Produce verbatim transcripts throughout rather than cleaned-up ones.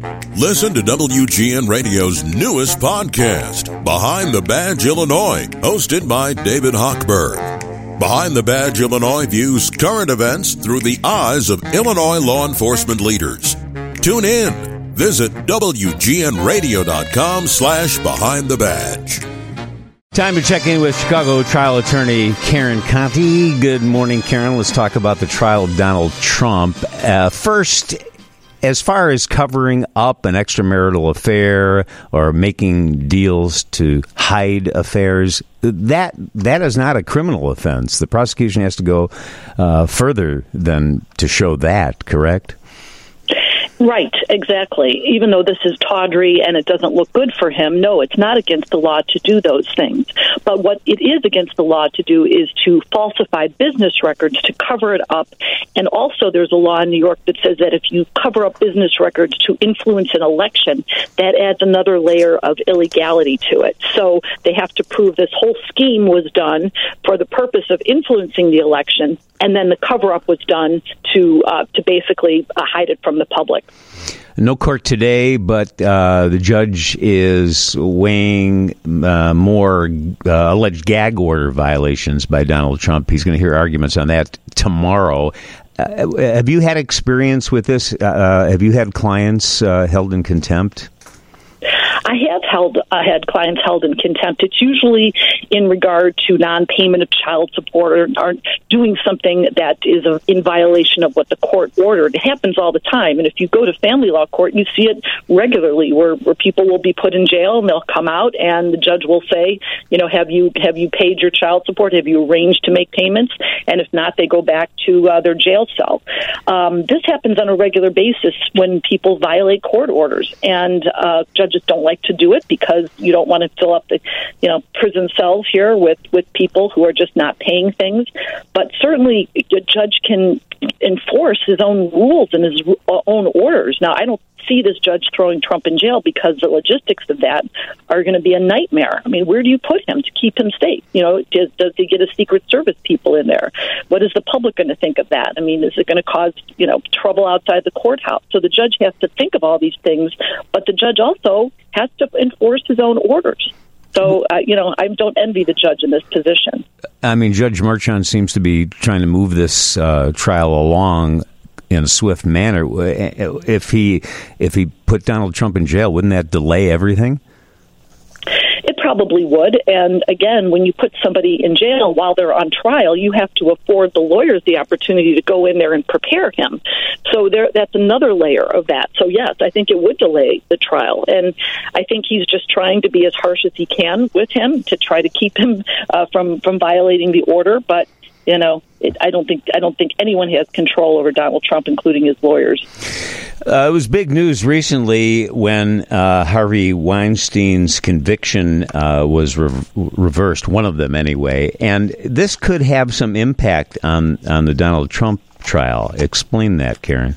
Listen to W G N Radio's newest podcast, Behind the Badge Illinois, hosted by David Hochberg. Behind the Badge Illinois views current events through the eyes of Illinois law enforcement leaders. Tune in. Visit W G N radio dot com slash behind the badge. Time to check in with Chicago trial attorney Karen Conti. Good morning, Karen. Let's talk about the trial of Donald Trump. Uh, first, as far as covering up an extramarital affair or making deals to hide affairs, that that is not a criminal offense. The prosecution has to go uh, further than to show that, correct? Right, exactly. Even though this is tawdry and it doesn't look good for him, no, it's not against the law to do those things. But what it is against the law to do is to falsify business records to cover it up. And also there's a law in New York that says that if you cover up business records to influence an election, that adds another layer of illegality to it. So they have to prove this whole scheme was done for the purpose of influencing the election, and then the cover-up was done to uh, to basically uh, hide it from the public. No court today, but uh, the judge is weighing uh, more uh, alleged gag order violations by Donald Trump. He's going to hear arguments on that tomorrow. Uh, have you had experience with this? Uh, have you had clients uh, held in contempt? I have held uh, had clients held in contempt. It's usually in regard to non-payment of child support or, or doing something that is a, in violation of what the court ordered. It happens all the time, and if you go to family law court, you see it regularly, where, where people will be put in jail and they'll come out, and the judge will say, you know, have you have you paid your child support? Have you arranged to make payments? And if not, they go back to uh, their jail cell. Um, this happens on a regular basis when people violate court orders, and uh, judges don't like to do it because you don't want to fill up the, you know, prison cells here with, with people who are just not paying things. But certainly a judge can enforce his own rules and his own orders. Now, I don't see this judge throwing Trump in jail because the logistics of that are going to be a nightmare. I mean, where do you put him to keep him safe? You know, does, does he get a Secret Service people in there? What is the public going to think of that? I mean, is it going to cause, you know, trouble outside the courthouse? So the judge has to think of all these things, but the judge also has to enforce his own orders. So, uh, you know, I don't envy the judge in this position. I mean, Judge Merchan seems to be trying to move this uh, trial along in a swift manner. If he if he put Donald Trump in jail, wouldn't that delay everything? It probably would. And again, when you put somebody in jail while they're on trial, you have to afford the lawyers the opportunity to go in there and prepare him. So there, that's another layer of that. So yes, I think it would delay the trial. And I think he's just trying to be as harsh as he can with him to try to keep him uh, from, from violating the order. But you know, it, I don't think I don't think anyone has control over Donald Trump, including his lawyers. Uh, it was big news recently when uh, Harvey Weinstein's conviction uh, was re- reversed, one of them anyway, and this could have some impact on, on the Donald Trump trial. Explain that, Karen.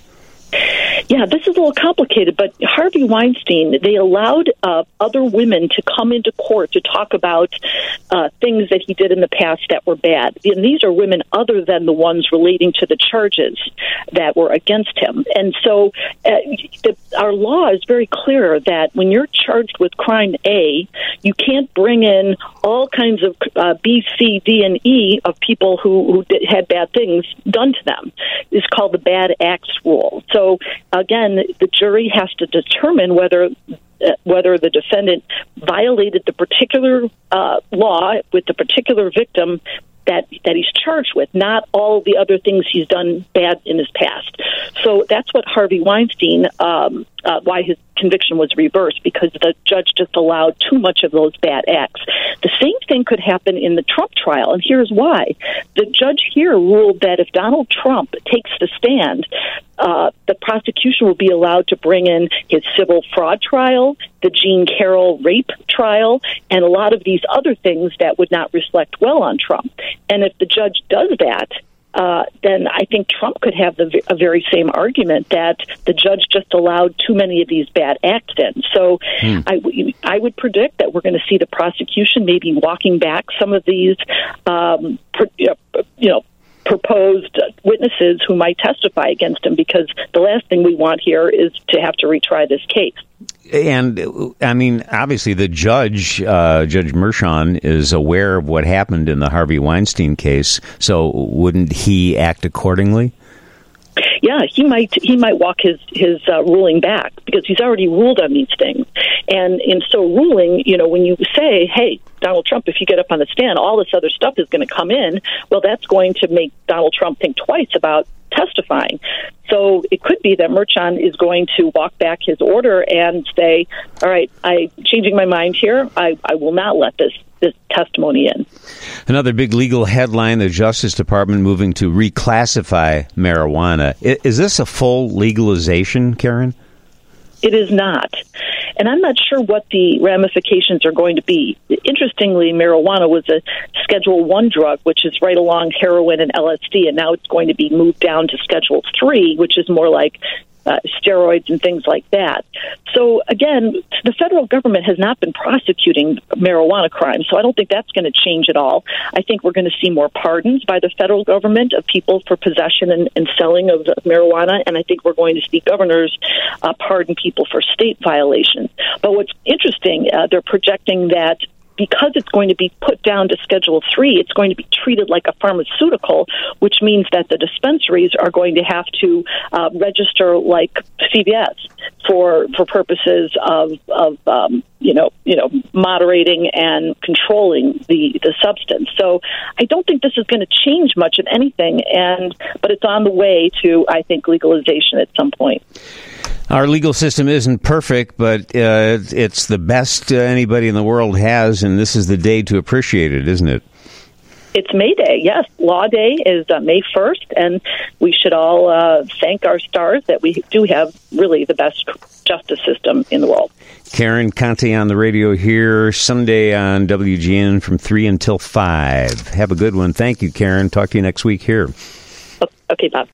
Yeah, this is a little complicated, but Harvey Weinstein, they allowed uh, other women to come into court to talk about uh, things that he did in the past that were bad. And these are women other than the ones relating to the charges that were against him. And so uh, the, our law is very clear that when you're charged with crime A, you can't bring in all kinds of uh, B, C, D, and E of people who, who did, had bad things done to them. It's called the bad acts rule. So again, the jury has to determine whether uh, whether the defendant violated the particular uh, law with the particular victim that that he's charged with, not all the other things he's done bad in his past. So that's what Harvey Weinstein, um, uh, why his conviction was reversed, because the judge just allowed too much of those bad acts. The same thing could happen in the Trump trial, and here's why. The judge here ruled that if Donald Trump takes the stand, uh, the prosecution will be allowed to bring in his civil fraud trial, the Jean Carroll rape trial, and a lot of these other things that would not reflect well on Trump. And if the judge does that, Uh, then I think Trump could have the a very same argument that the judge just allowed too many of these bad acts in. So hmm. I, I would predict that we're going to see the prosecution maybe walking back some of these, um, you know, proposed witnesses who might testify against him, because the last thing we want here is to have to retry this case. And, I mean, obviously the judge, uh, Judge Mershon, is aware of what happened in the Harvey Weinstein case, so wouldn't he act accordingly? Yeah, he might he might walk his his uh, ruling back, because he's already ruled on these things. And in so ruling, you know, when you say, hey, Donald Trump, if you get up on the stand, all this other stuff is going to come in, well, that's going to make Donald Trump think twice about testifying. So it could be that Mershon is going to walk back his order and say, all right, I'm changing my mind here. I, I will not let this this testimony in. Another big legal headline, the Justice Department moving to reclassify marijuana. Is this a full legalization, Karen? It is not. And I'm not sure what the ramifications are going to be. Interestingly, marijuana was a Schedule One drug, which is right along heroin and L S D, and now it's going to be moved down to Schedule Three, which is more like Uh, steroids and things like that. So, again, the federal government has not been prosecuting marijuana crimes, so I don't think that's going to change at all. I think we're going to see more pardons by the federal government of people for possession and, and selling of, of marijuana, and I think we're going to see governors uh, pardon people for state violations. But what's interesting, uh, they're projecting that because it's going to be put down to Schedule Three, it's going to be treated like a pharmaceutical, which means that the dispensaries are going to have to uh, register like C V S for for purposes of of um, you know you know moderating and controlling the the substance. So I don't think this is going to change much of anything, and but it's on the way to, I think, legalization at some point. Our legal system isn't perfect, but uh, it's the best uh, anybody in the world has, and this is the day to appreciate it, isn't it? It's May Day, yes. Law Day is uh, May first, and we should all uh, thank our stars that we do have really the best justice system in the world. Karen Conti on the radio here, Sunday on W G N from three until five. Have a good one. Thank you, Karen. Talk to you next week here. Okay, Bob.